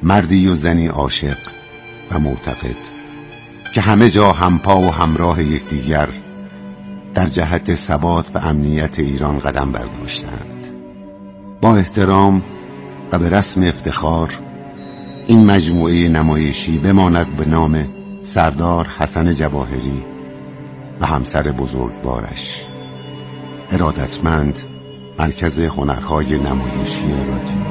مردی و زنی عاشق و معتقد که همه جا همپا و همراه یکدیگر در جهت ثبات و امنیت ایران قدم برداشتند. با احترام و به رسم افتخار این مجموعه نمایشی بماند به نام سردار حسن جواهری و همسر بزرگوارش. ارادتمند، مرکز هنرهای نمایشی رادیو.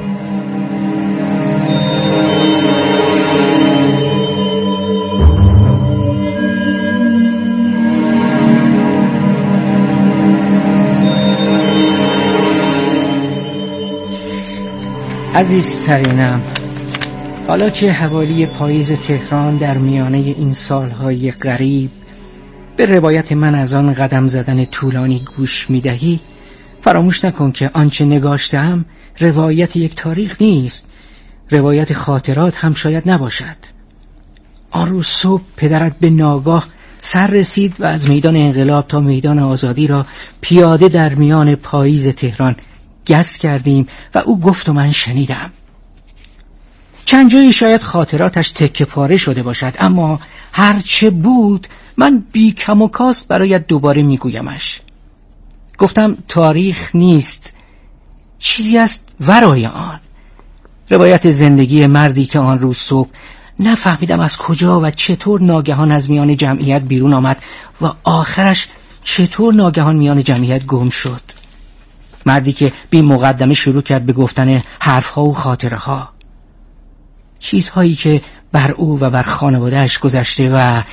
عزیزترینم، حالا که حوالی پاییز تهران در میانه این سالهای غریب به روایت من از آن قدم زدن طولانی گوش میدهی، فراموش نکن که آنچه نگاشتم روایت یک تاریخ نیست، روایت خاطرات هم شاید نباشد. آن روز صبح پدرت به ناگاه سر رسید و از میدان انقلاب تا میدان آزادی را پیاده در میان پاییز تهران گست کردیم و او گفت و من شنیدم. چند جایی شاید خاطراتش تکه پاره شده باشد، اما هرچه بود من بی کم و کاست برایت دوباره میگویمش. گفتم تاریخ نیست، چیزی است ورای آن. روایت زندگی مردی که آن روز صبح نفهمیدم از کجا و چطور ناگهان از میان جمعیت بیرون آمد و آخرش چطور ناگهان میان جمعیت گم شد. مردی که بی مقدمه شروع کرد به گفتن حرفها و خاطره ها، چیزهایی که بر او و بر خانواده‌اش گذشته و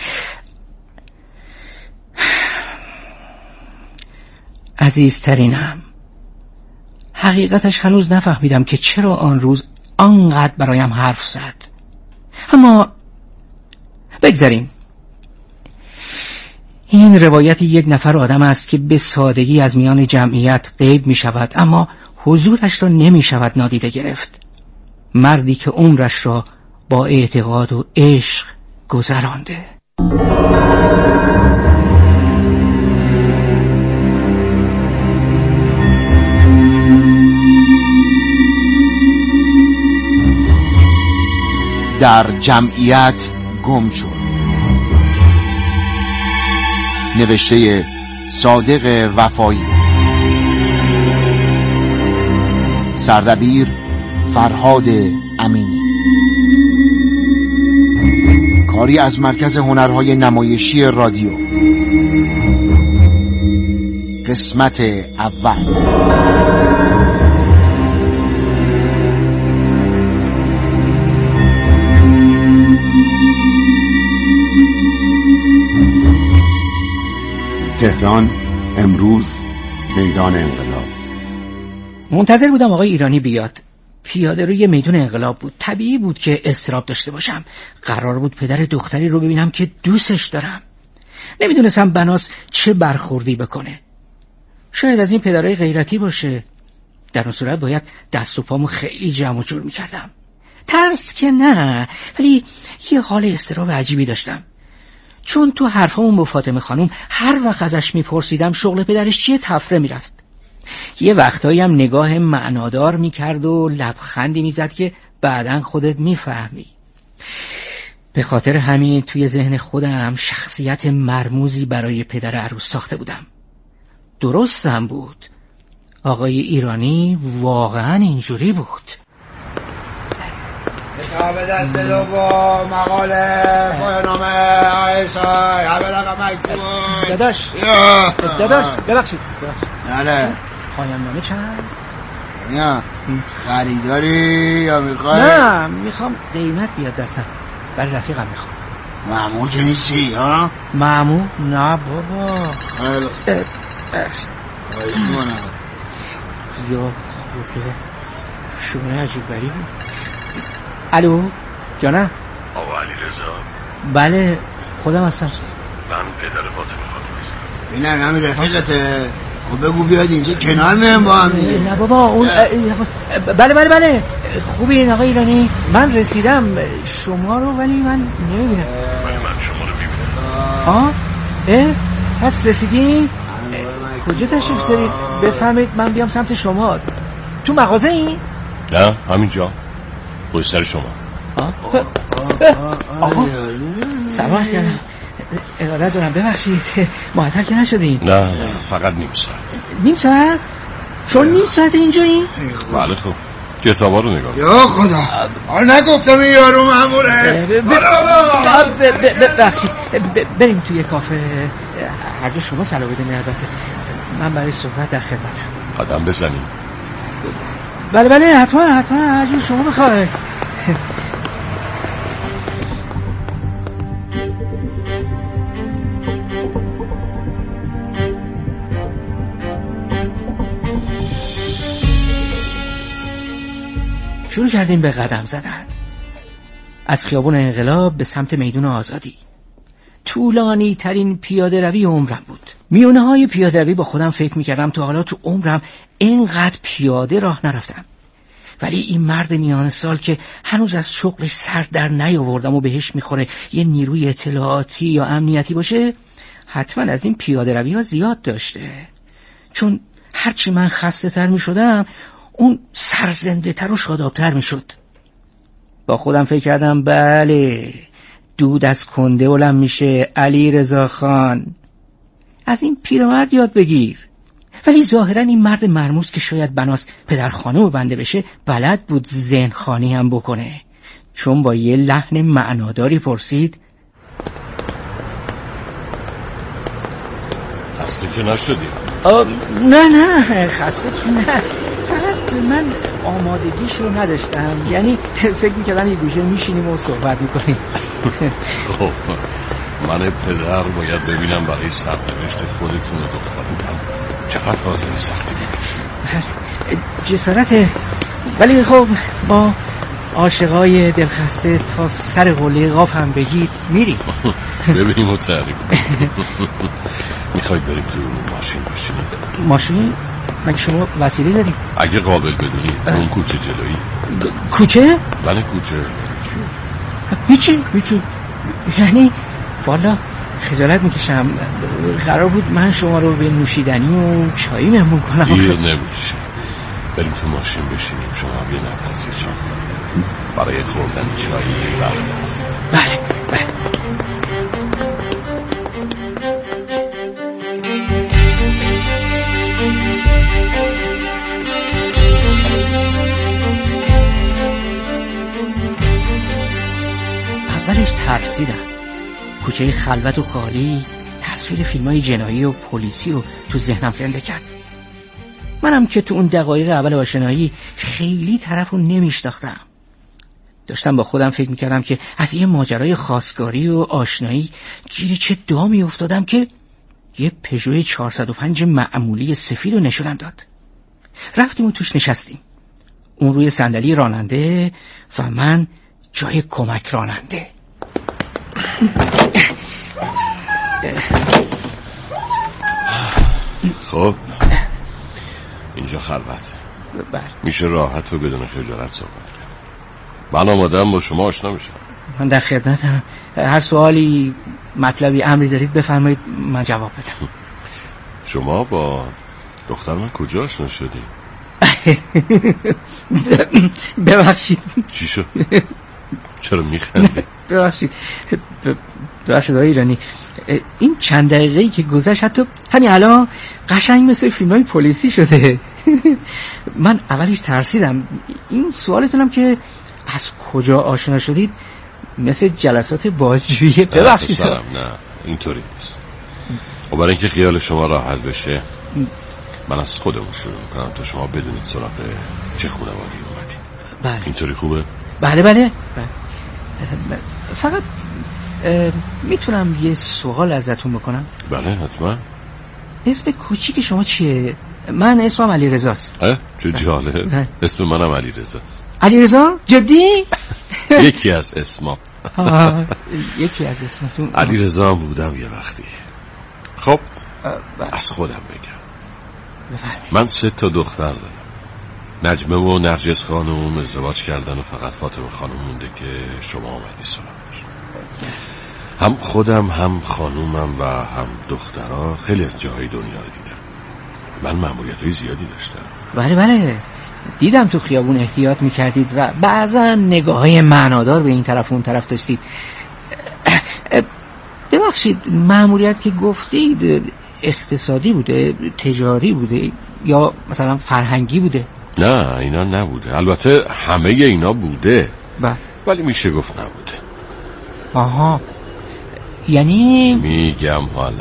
عزیزترینم، حقیقتش هنوز نفهمیدم که چرا آن روز آنقدر برایم حرف زد. اما بگذاریم. این روایت یک نفر آدم است که به سادگی از میان جمعیت غیب می شود، اما حضورش را نمی شود نادیده گرفت. مردی که عمرش را با اعتقاد و عشق گذرانده. در جمعیت گم شد. نوشته صادق وفایی، سردبیر فرهاد امینی، کاری از مرکز هنرهای نمایشی رادیو. قسمت اول. تهران، امروز، میدان انقلاب. منتظر بودم آقای ایرانی بیاد. پیاده روی میدان انقلاب بود. طبیعی بود که اضطراب داشته باشم. قرار بود پدر دختری رو ببینم که دوستش دارم. نمیدونستم بناس چه برخوردی بکنه. شاید از این پدرای غیرتی باشه. در اون صورت باید دست و پامو خیلی جمع و جور میکردم. ترس که نه، ولی یه حال اضطراب عجیبی داشتم. چون تو حرفامون با فاطمه خانم هر وقت ازش میپرسیدم شغل پدرش چیه تفره میرفت. یه وقتایی هم نگاه معنادار میکرد و لبخندی میزد که بعداً خودت میفهمی. به خاطر همین توی ذهن خودم شخصیت مرموزی برای پدر عروس ساخته بودم. درستم بود. آقای ایرانی واقعاً اینجوری بود. کتاب دست دو با مقاله پایانامه آیسای همه رقم مکتوب. داداش ببخشید. بله. پایانامه چند؟ نه خریداری یا میخوای؟ نه میخوام قیمت بیاد دستم. برای رفیقم میخوام. مأمور که نیستی ها؟ مأمور؟ نه بابا. خیلی خوب. خواهش میکنم. یا خدا شونه عجیب غریبی. الو جانم. آقا علیرضا؟ بله خودم هستم. من پدر فاطمه خانم هستم. بینم همین رفیقته. خب بگو بیاد اینجا کنار میم با هم. نه بابا اون بله خوبی این آقای ایرانی. من رسیدم شما رو ولی من نمیبینم. ولی من شما رو میبینم. پس رسیدین؟ کجا تشریف دارید؟ بفرمایید من بیام سمت شما. تو مغازه این؟ نه همینجا پشت سر شما. آقا سلامت کردم، ارادت دارم، ببخشید معطل که نشدین؟ نه فقط نیم ساعت. نیم ساعت؟ شما نیم ساعت اینجایین؟ بله خب کتابا رو نگاه. یا خدا حال نگفتم این یارو ماموره. ببخشید بریم توی کافه، هر جا شما صلاح بدین. البته من برای صحبت در خدمتم. قدم بزنیم. بله حتما هر جا شما بخواید. شروع کردیم به قدم زدن از خیابون انقلاب به سمت میدون آزادی. طولانی ترین پیاده روی عمرم بود. میونه های پیاده روی با خودم فکر میکردم تا حالا تو عمرم اینقدر پیاده راه نرفتم، ولی این مرد میان سال که هنوز از شغلش سر در نیاوردم و بهش میخوره یه نیروی اطلاعاتی یا امنیتی باشه، حتما از این پیاده روی ها زیاد داشته. چون هرچی من خسته تر میشدم اون سرزنده تر و شادابتر میشد. با خودم فکر کردم بله دود از کنده بلند میشه علی رضا خان، از این پیرمرد یاد بگیر. ولی ظاهرا این مرد مرموز که شاید بناس پدر خانوم بنده بشه بلد بود ذهن خانی هم بکنه، چون با یه لحن معناداری پرسید خسته که نشدی؟ نه خسته که نه، فقط من آمادگیش رو نداشتم. یعنی فکر میکردم یه گوشه میشینیم و صحبت میکنیم. خب من پدر باید ببینم برای سرنوشت خودتون و دخترتون چقدر حاضری سختی میکشید. جسارته، ولی خب با عاشقای دلخسته تا سر قله قاف هم بگید میریم. ببینیم و تعریف. میخواید بریم تو ماشین بشینیم؟ ماشین؟ مگه شما وسیله دارید؟ اگه قابل بدونی اون کوچه جلویی. کوچه؟ بله کوچه. هیچی یعنی والا خجالت میکشم. قرار بود من شما رو به نوشیدنی و چایی مهمون کنم. یه نمیشه. بریم تو ماشین بشینیم، شما هم یه نفسی چا کنیم. برای خوردن چایی وقت هست. بله اولش ترسیدم. کوچه خلوت و خالی تصویر فیلم‌های جنایی و پلیسی رو تو ذهنم زنده کرد. منم که تو اون دقایق اول آشنایی خیلی طرف رو نمیشناختم. داشتم با خودم فکر میکردم که از یه ماجرای خواستگاری و آشنایی گیر چه دامی افتادم که یه پژو 405 معمولی سفید رو نشونم داد. رفتیم و توش نشستیم، اون روی صندلی راننده و من جای کمک راننده. خب اینجا خلوته، میشه راحت و بدون خجالت صحبت کنم. من آمادم با شما آشنا میشم. من در خدمتم. هر سوالی مطلبی امری دارید بفرمایید من جواب بدم. شما با دختر من کجا آشنا شدی؟ ببخشید. چی شد؟ چرا میخندی؟ ببخشید آقای ایرانی، این چند دقیقه‌ای که گذشت حتی همین الان قشنگ مثل فیلم‌های پلیسی شده. من اولش ترسیدم. این سوالتونم که از کجا آشنا شدید مثل جلسات بازجویی. ببخشید. نه اینطوری نیست. و برای اینکه خیال شما راحت بشه من از خودمون شروع میکنم تا شما بدونید سراغ چه خانواده‌ای اومدید. بله. اینطوری خوبه؟ بله. فقط میتونم یه سوال ازتون بکنم؟ بله حتما. اسم کوچیک شما چیه؟ من اسمم علی رضاست. چه جالب. اسم منم علی رضاست. علی رضا؟ جدی؟ یکی از اسمام. یکی از اسمتون؟ علی رضا بودم یه وقتی. خب از خودم بگم. من 3 دختر دارم. نجمه و نرجس خانم ازدواج کردن و فقط فاطمه خانم مونده که شما آمدی سراغش. هم خودم هم خانومم و هم دخترها خیلی از جاهای دنیا رو دیدم. من مأموریت‌های زیادی داشتم. بله دیدم تو خیابون احتیاط میکردید و بعضا نگاه‌های معنادار به این طرف و اون طرف داشتید. ببخشید، مأموریت که گفتید اقتصادی بوده، تجاری بوده یا مثلا فرهنگی بوده؟ نه اینا نبوده. البته همه اینا بوده ولی میشه گفت نبوده. آها، یعنی میگم حالا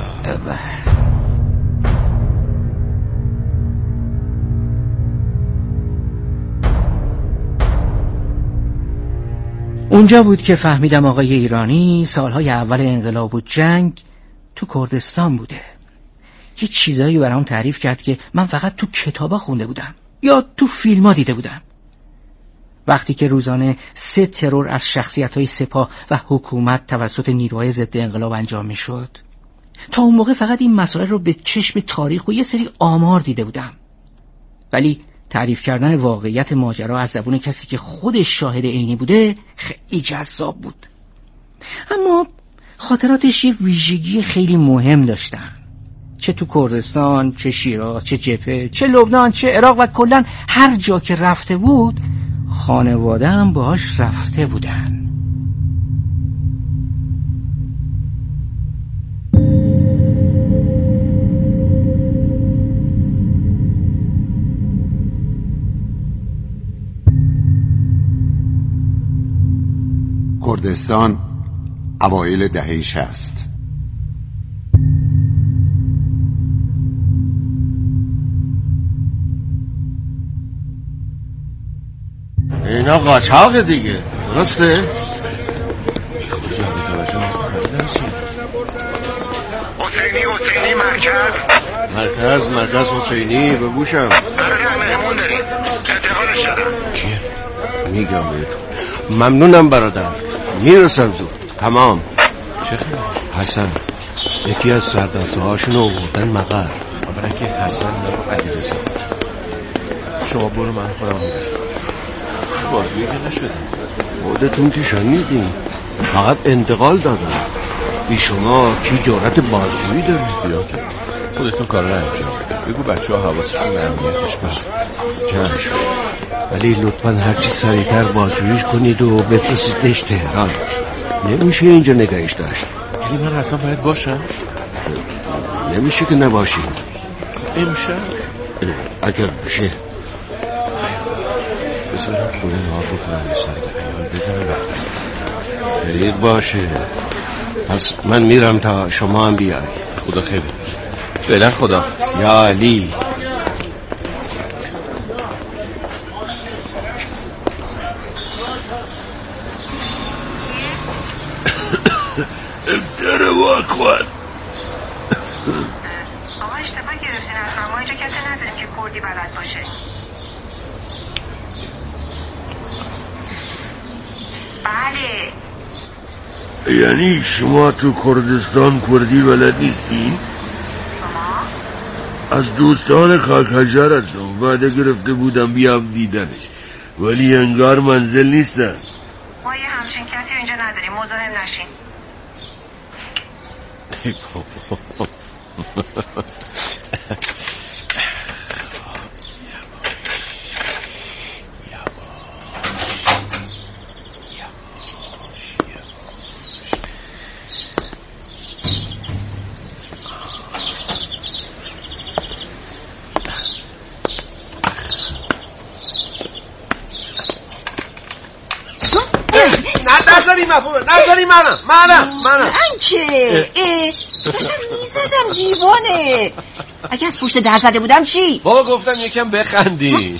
اونجا بود که فهمیدم آقای ایرانی سالهای اول انقلاب و جنگ تو کردستان بوده. یه چیزایی برام تعریف کرد که من فقط تو کتابا خونده بودم یا تو فیلم‌ها دیده بودم. وقتی که روزانه 3 ترور از شخصیت‌های سپاه و حکومت توسط نیروهای ضد انقلاب انجام می‌شد، تا اون موقع فقط این مسائل رو به چشم تاریخ و یه سری آمار دیده بودم. ولی تعریف کردن واقعیت ماجرا از زبون کسی که خودش شاهد عینی بوده خیلی جذاب بود. اما خاطراتش یه ویژگی خیلی مهم داشتن. چه تو کردستان، چه شیراز، چه جبهه، چه لبنان، چه عراق و کلاً هر جا که رفته بود خانواده هم باهاش رفته بودن. کردستان اوایل دهه 60. اینا قاچاق دیگه، درسته؟ حسینی مرکز حسینی به گوشم. برادر مهمون داریم، انتقالش شدم. چیه؟ میگم بهتون. ممنونم برادر، میرسم زود. تمام. چه خیلی؟ حسن یکی از سردسته هاشون رو آوردن مقر. برای که حسن نبو علیرضا شما برو، من خودم میرسم. بازجویی که نشدم. خودتون که شنیدین، فقط انتقال دادن. بی شما کی جرأت بازجویی داره؟ بیاته خودتون کار رو انجام بده. بگو بچه ها حواسشون به امنیتش باشه. چشم، ولی لطفاً هرچی سریعتر بازجوییش کنید و بفرستیدش تهران. نمیشه اینجا نگهش داشت. یعنی من حتما باید باشم؟ نمیشه که نباشیم. امشه؟ اگر بشه بذارم خونه نهار بخورم، یه سر به حیال بزنه برگرد. خیر باشه. پس من میرم تا شما هم بیای. خدا خیلی. فعلا خدا. یا علی. در واکن آقا اشتباه گرفتین اصلا. ما اینجا کسی نداریم که کردی بلد باشه. بله. یعنی شما تو کردستان کردی بلد نیستین؟ از دوستان خاک‌حجر هستم، وعده گرفته بودم بیام دیدنش، ولی انگار منزل نیستن. ما یه همچین کسی اینجا نداریم، مزاحم نشین. نذاری منم چه؟ داشتم میزدم دیوانه. اگه از پشت در زده بودم چی؟ بابا گفتم یکم بخندی.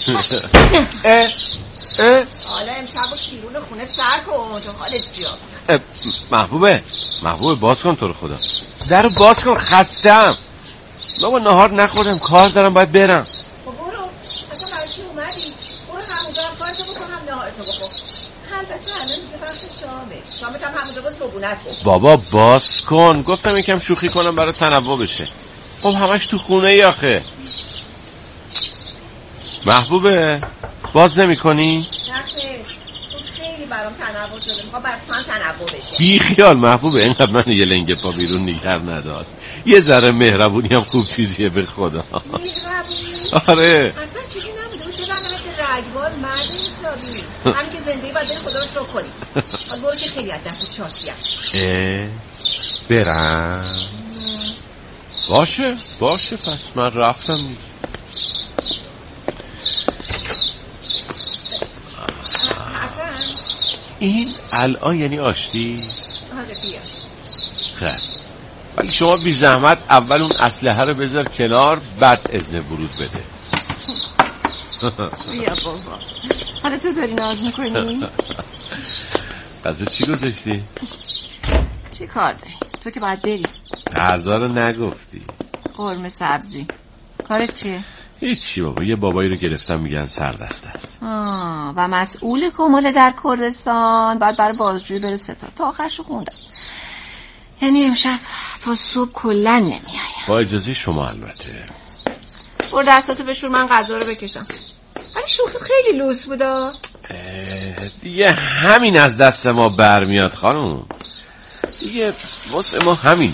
حالا امشب و شیرون خونه سر کن تو حالت جا. محبوبه باز کن تو رو خدا. درو باز کن، خستم. بابا نهار نخوردم، کار دارم، باید برم. برو اصلا برای چی اومدی؟ برو همونجا هم کارتو بکنم نهارتو بکن. البته الان دیگه وقت شامت هم همونجا با صبونت کن. بابا باز کن، گفتم یکم شوخی کنم برای تنوع بشه. خب همش تو خونه ای آخه. محبوبه باز نمی کنی؟ نه تو خیلی برام تنوع شده، میخوام براتون تنوع بشه. بی خیال محبوبه، اینقدر من یه لنگه پا بیرون نگر نداد. یه ذره مهربونی هم خوب چیزیه به خدا. مهربونی؟ آره اصلا چیزی نبوده بود، چه برنامه رگبار مرد حسابی همین که زنده باید بری خدا رو شکر کنی. حالا برو که خیلی از دست چاکیم. برم باشه پس من رفتم. این الان یعنی آشتی؟ آره بیا. خیلی ولی شما بی زحمت اول اون اسلحه رو بذار کنار بعد اذن ورود بده. بیا بابا. حالا تو داری ناز میکنی؟ غذا چی گذاشتی؟ چی کار داری؟ تو که باید بری. غذا رو نگفتی. قرمه سبزی. کارت چیه؟ هیچی بابا، یه بابایی رو گرفتم میگن سردست است. و مسئول کمال در کردستان باید برای بازجویی بره ستاد. تا آخرشو خوندم. یعنی امشب تا صبح کلن نمیایم. با اجازه شما البته. برو دستاتو بشور من غذا رو بکشم. ولی شوخی خیلی لوس بودا. دیگه همین از دست ما برمیاد خانم. دیگه واسه ما همینه.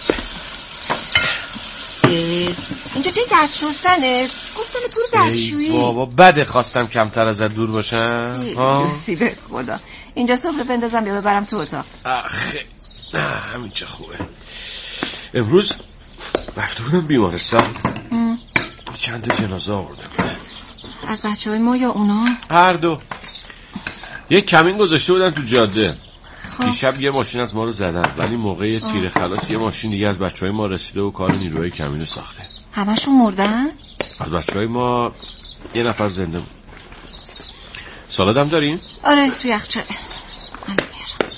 اینجا جای دست شستنه؟ گفتم تو دستشویی. بابا بده خواستم کمتر ازت دور باشم. لوسی به خدا. اینجا سفره بندازم یا ببرم تو اتاق؟ آخه نه همین چه خوبه. امروز رفته بودم بیمارستان. چند تا جنازه آوردم. از بچه‌های ما یا اونا؟ هر دو. یک کمین گذاشته بودن تو جاده. دیشب یه ماشین از ما رو زدن ولی موقع تیر خلاص یه ماشین دیگه از بچه‌های ما رسیده و کار نیروهای کمین ساخته. همشون مردن؟ از بچه‌های ما یه نفر زنده بود. سالاد هم دارین؟ آره تو یخچاله. من بیارم.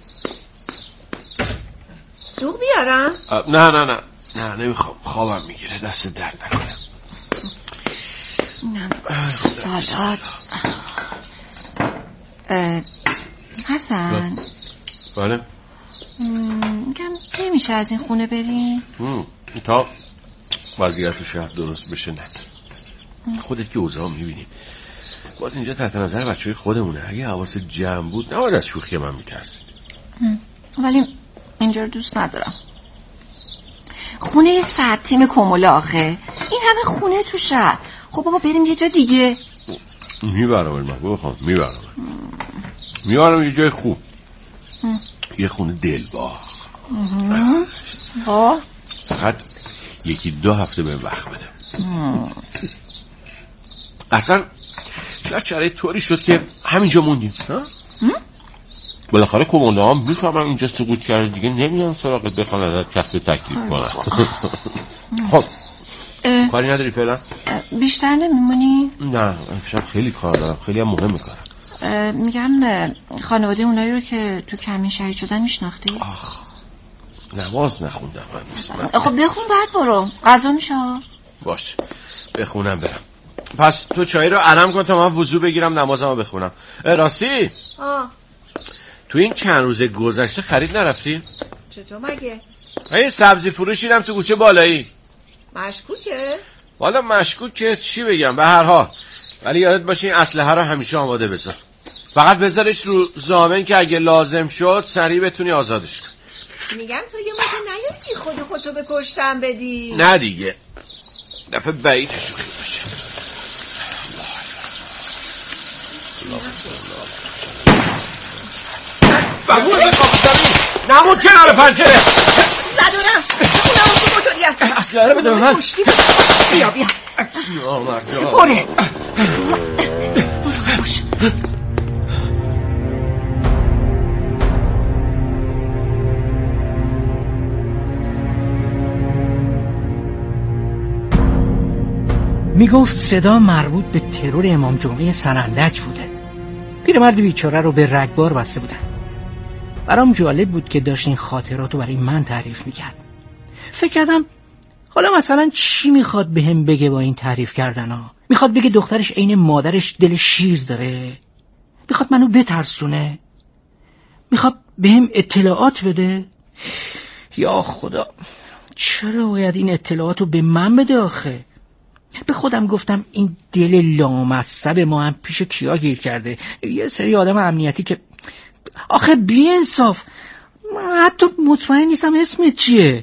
دوغ بیارم؟ نه نمیخوام، خوابم میگیره. دست درد نکنم. سالاد. حسن. بله. میگم نمیشه از این خونه بریم؟ تا وضعیت شهر درست بشه نه. خودت که اوضاع میبینی. باز اینجا تحت نظر بچه‌های خودمونه. اگه حواس جمع بود نباید از شوخی من میترسید. ولی اینجا رو دوست ندارم. خونه سرد تیم کمال آخه. این همه خونه تو شهر. خب بابا بریم یه جا دیگه. میبرم المحبوب خانم. میبرم یه جای خوب. یه خونه دلباغ. فقط 1-2 هفته به وقت بده. اصلا شاید شرایط طوری شد که همینجا موندیم. بالاخره کمانده هم میفهمم اینجا سقوط کرده دیگه نمیان سراغت بخوان ازت کسب تکلیف کنن. خب کاری نداری فعلا؟ بیشتر نمیمونی؟ نه امشب خیلی کار دارم. خیلی هم مهمه کارم. میگم خانواده اونایی رو که تو کمین شهید شدن میشناختی؟ نماز نخوندم من. خب بخون بعد برو. غذا میشه. باشه بخونم برم. پس تو چای رو علم کن تا من وضو بگیرم نمازمو بخونم. راستی تو این چند روز گذشته خرید نرفتی؟ چطور مگه؟ این سبزی فروش دیدم تو کوچه بالایی. مشکوکه؟ والا مشکوکه چی بگم به هر حال. ولی یادت باشه این اسلحه رو همیشه آماده بذار. فقط بذارش رو ضامن که اگه لازم شد سریع بتونی آزادش کن. میگم تو یه موقع نیاری خودتو به کشتن بدی. نه دیگه دفعه بعید شوخی باشه. بگو از قابل نمون کنار پنجره. زدونم اونم تو موتوری هستن. اسلحه بده من. بیا بره. میگفت صدا مربوط به ترور امام جمعه سنندج بوده. پیرمرد بیچاره رو به رگبار بسته بودن. برام جالب بود که داشت این خاطراتو برای من تعریف میکرد. فکر کردم حالا مثلا چی میخواد بهم بگه با این تعریف کردن ها؟ میخواد بگه دخترش عین مادرش دل شیر داره؟ میخواد منو بترسونه؟ میخواد بهم اطلاعات بده؟ یا خدا چرا باید این اطلاعاتو به من بده آخه؟ به خودم گفتم این دل لامصب ما هم پیش کیا گیر کرده؟ یه سری آدم امنیتی که آخه بی انصاف. من حتی مطمئن نیستم اسمت چیه.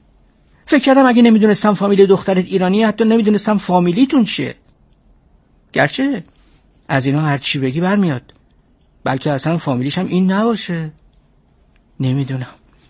فکر کردم اگه نمیدونستم فامیل دخترت ایرانیه حتی نمیدونستم فامیلیتون چیه. گرچه از اینا هر چی بگی برمیاد، بلکه اصلا فامیلیش هم این نباشه. نمیدونم،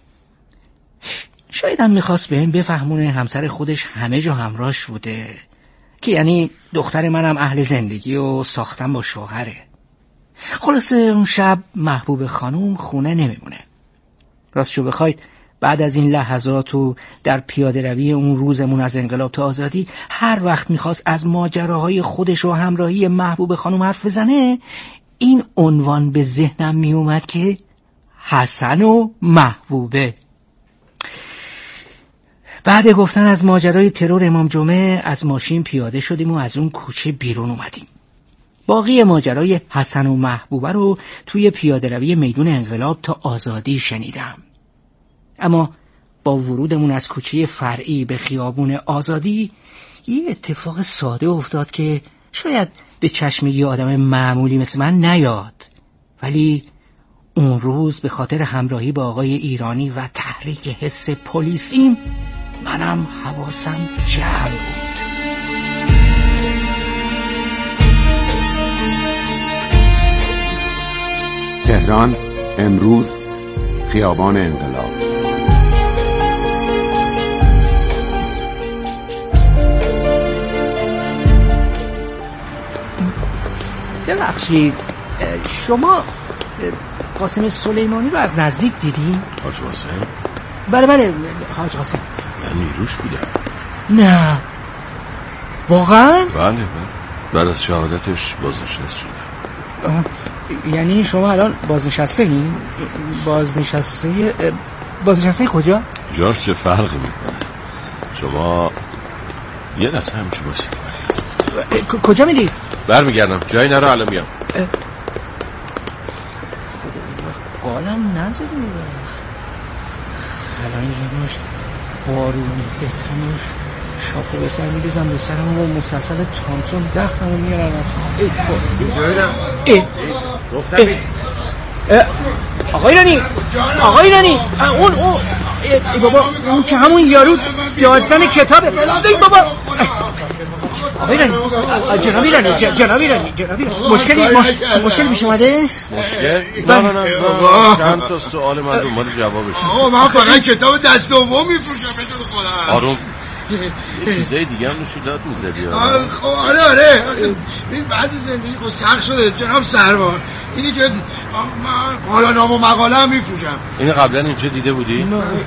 شاید هم میخواست بهم بفهمونه همسر خودش همه جا همراهش بوده، که یعنی دختر منم اهل زندگی و ساختن با شوهره. خلاصه اون شب محبوب خانوم خونه نمیمونه. راستشو بخواید بعد از این لحظات و در پیاده روی اون روزمون از انقلاب تا آزادی، هر وقت میخواست از ماجراهای خودش و همراهی محبوب خانوم حرف بزنه، این عنوان به ذهنم میومد که حسن و محبوبه. بعد گفتن از ماجرای ترور امام جمعه از ماشین پیاده شدیم و از اون کوچه بیرون اومدیم. باقی ماجرای حسن و محبوبه رو توی پیاده روی میدون انقلاب تا آزادی شنیدم. اما با ورودمون از کوچه فرعی به خیابون آزادی یه اتفاق ساده افتاد که شاید به چشم یه آدم معمولی مثل من نیاد، ولی اون روز به خاطر همراهی با آقای ایرانی و تحریک حس پلیسیم منم حواسم جمع بود. تهران امروز، خیابان انقلاب. ببخشید، شما قاسم سلیمانی رو از نزدیک دیدین؟ حاج قاسم؟ بله حاج قاسم. من نیروش بودم. نه واقعا؟ بله بعد از شهادتش بازنشسته شدم. یعنی شما الان بازنشسته این؟ بازنشسته کجا؟ جاش چه فرقی میکنه؟ شما یه دسته همیشه باشید. کجا میری؟ برمیگردم، جایی نرو، الان میام. قالم نذاری الان یه مشت بارونی بهترمش شاپو به سر میریزم به سرم و مسلسل تامسون دختمو میارم. آقای رانی اون بابا، اون که همون یارو دادزن کتابه. بابا آقای رانی، جنابی رانی مشکلی پیش اومده؟ مشکل؟ نه چند تا سوال من دنبال جوابش. آقا من فقط کتاب دست دوم میفروشم بدون خودم. آروم، یه چیزای دیگه هم نوشیدات میزدی. خب آره این بعضی زندگی خود سخت شده جناب سروار. اینی که حالا نام و مقاله هم میفروشم. اینو قبلا اینجا دیده بودی؟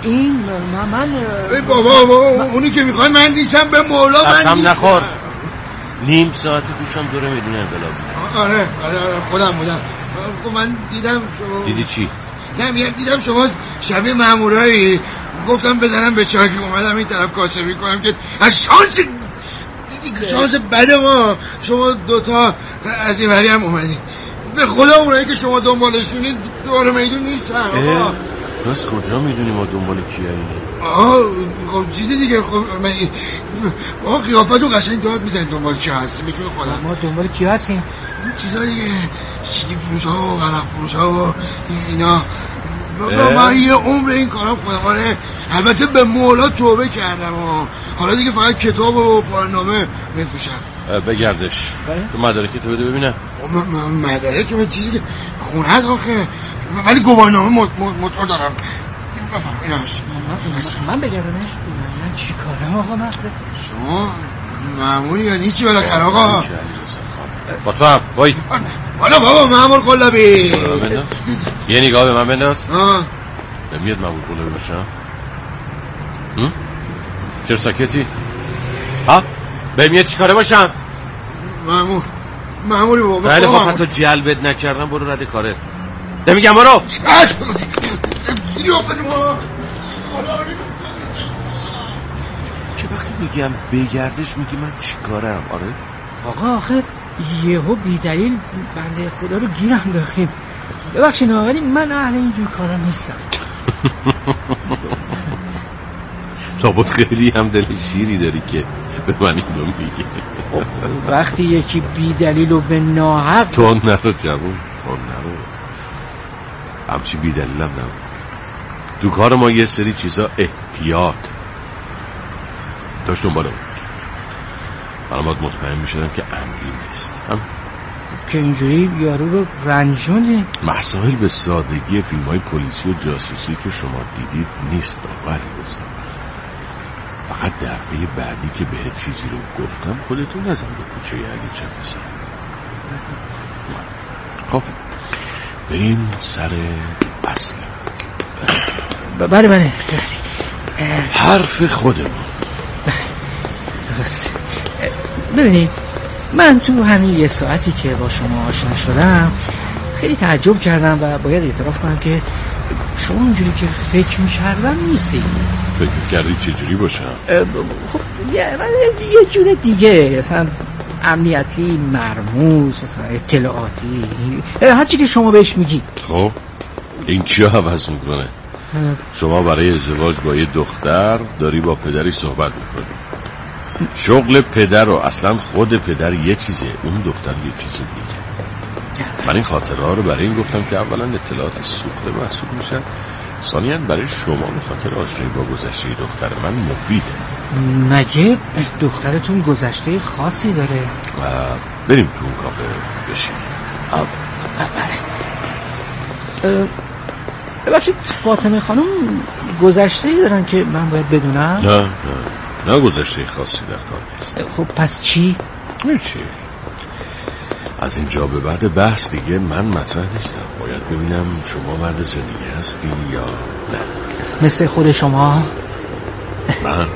من بابا اونی که میخوای من نیستم، به مولا من نیستم. قسم نخور. نیم ساعت پیشم دور میدون انقلاب. آره خودم بودم. خب من دیدم شما. دیدی چی؟ نه میگم دیدم شما شبیه مامورایی. گفتم بزنم به چاکی، اومدم این طرف کاسبی کنم که از شانس بد ما شما دوتا از این وری هم اومدید. به خدا اونایی که شما دنبالشونید دور میدون نیستن. پس کجا میدونی ما دنبال کیایی؟ خب چیزی دیگه. خب من قیافتون قشنگ داد میزن دنبال کی هستی. میشون خودم ما دنبال کی هستیم؟ چیزا دیگه سیدی فروش ها و غرق فروش ها و اینا. من یه عمر این کارا خودم. البته به مولا توبه کردم و حالا دیگه فقط کتاب و پایان‌نامه میفروشم. بگردش تو مدارکی تو بده ببینم. مدارک من چیزی که خونه هست آخه، ولی گواهینامه موتور دارم. من بگردمش؟ من چی کارم آقا؟ شما معمولی یا نیستی بالاخره آقا؟ با تو هم باید. حالا بابا معمول قلابی یه نگاه به من بنداز. نمیاد معمول قلابی باشم؟ چرا ساکتی؟ بهم میاد چی کاره باشم؟ معمولی بابا. خیلی خوب، حتی جلبت نکردم، برو رد کارت. نمیگم برو. چه وقتی میگم بگردش میگی من چی کارم؟ آره آقا آخه یهو بیدلیل بنده خدا رو گیر انداختیم. ببخشید ولی من اهل اینجور کارا نیستم. لابد خیلی هم دل شیری داری که به من اینو میگی. وقتی یکی بیدلیل و به ناحق تون نرو جوون، تون نرو. همچی بیدلیل هم نرو. تو کار ما یه سری چیزا احتیاط داشت دنباله بود. من باید مطمئن میشدم که عمدی نیست که اینجوری یارو رو رنجونه. مسائل به سادگی فیلم های پلیسی و جاسوسی که شما دیدید نیست آقای علیرضا. فقط دفعه بعدی که بهت چیزی رو گفتم خودتون نزن به کوچه علی چپ بزن. خب بریم سر اصل. بله حرف خودمون. درست. ببینید من تو همین یه ساعتی که با شما آشنا شدم خیلی تعجب کردم و باید اعتراف کنم که شما اونجوری که فکر می‌کردم نیستی. فکر می‌کردی چجوری باشم؟ خب یه جور دیگه، مثلا امنیتی، مرموز، مثلا اطلاعاتی، هرچی که شما بهش میگی. خب این چی عوض میکنه؟ شما برای ازدواج با یه دختر داری با پدری صحبت میکنی. شغل پدر و اصلا خود پدر یه چیزه، اون دختر یه چیز دیگه. من این خاطرها رو برای این گفتم که اولا اطلاعات سوخته محسوب میشن، ثانیاً برای شما به خاطر آشنایی با گذشته دختر من مفیده. مگه دخترتون گذشته خاصی داره؟ بریم تو اون کافه بشینیم. ببخشید فاطمه خانم گذشته‌ای دارن که من باید بدونم؟ نه گذشته خاصی در کار نیست. خب پس چی؟ چی؟ از اینجا به بعد بحث دیگه من مطرح نیستم. باید ببینم شما مرد زندگی هستی یا نه. مثل خود شما؟ من؟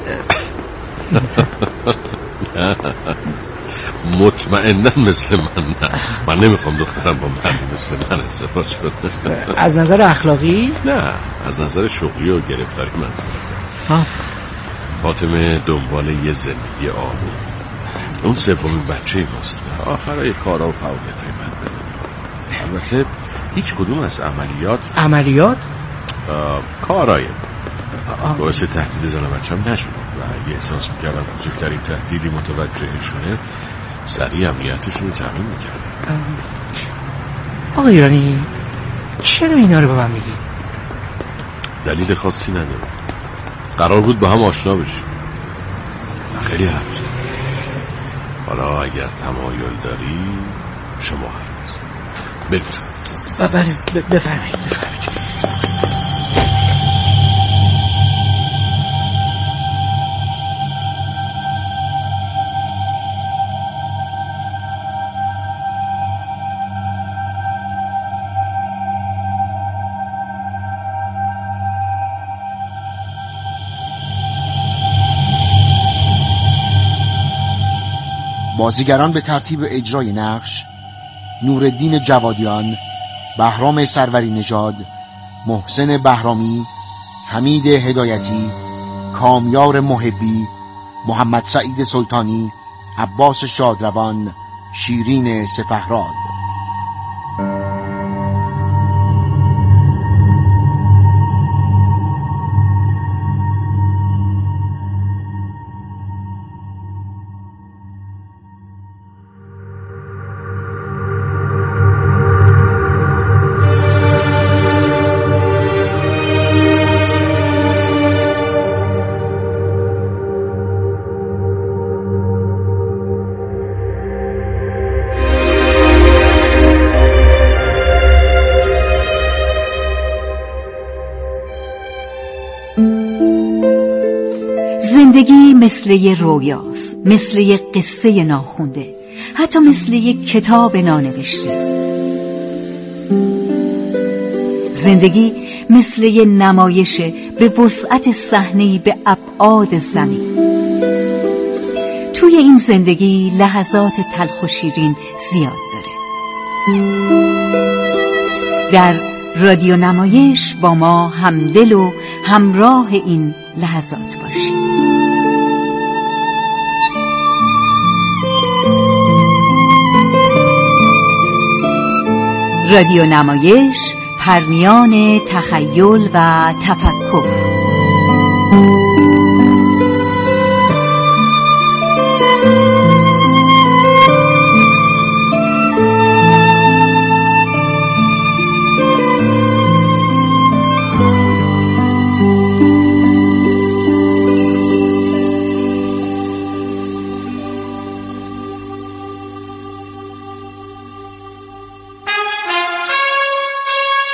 مطمئناً مثل من نه. من نمیخوام دخترم با مردی مثل من ازدواج کنه. از نظر اخلاقی؟ نه، از نظر شغلی و گرفتاری من. فاطمه دنبال یه زندگی آروم، اون سومین بچه ماست و آخرای کارا و فعالیتای من به دنیا. البته هیچ کدوم از عملیات کارای باعث تهدید زن و بچه‌م نشد و اگه احساس میکردم کوچکترین تهدیدی متوجهشونه سریع امنیتشون رو تامین میکردم. آقای ایرانی چرا اینا رو به من میگی؟ دلیل خاصی نداره، قرار بود با هم آشنا بشیم. من خیلی حرف زدم. حالا اگر تمایل داری شما حرف بزن. برید. بفرمایید. بازیگران به ترتیب اجرای نقش: نورالدین جوادیان، بهرام سروری نژاد، محسن بهرامی، حمید هدایتی، کامیار محبی، محمد سعید سلطانی، عباس شادروان، شیرین سپهراد. زندگی مثل یه رویاست، مثل یه قصه ناخونده، حتی مثل یه کتاب نانوشته. زندگی مثل یه نمایش به وسعت صحنه‌ای به ابعاد زمین. توی این زندگی لحظات تلخ و شیرین زیاد داره. در رادیو نمایش با ما همدل و همراه این لحظات باشید. رادیو نمایش، پرمیان تخیل و تفکر.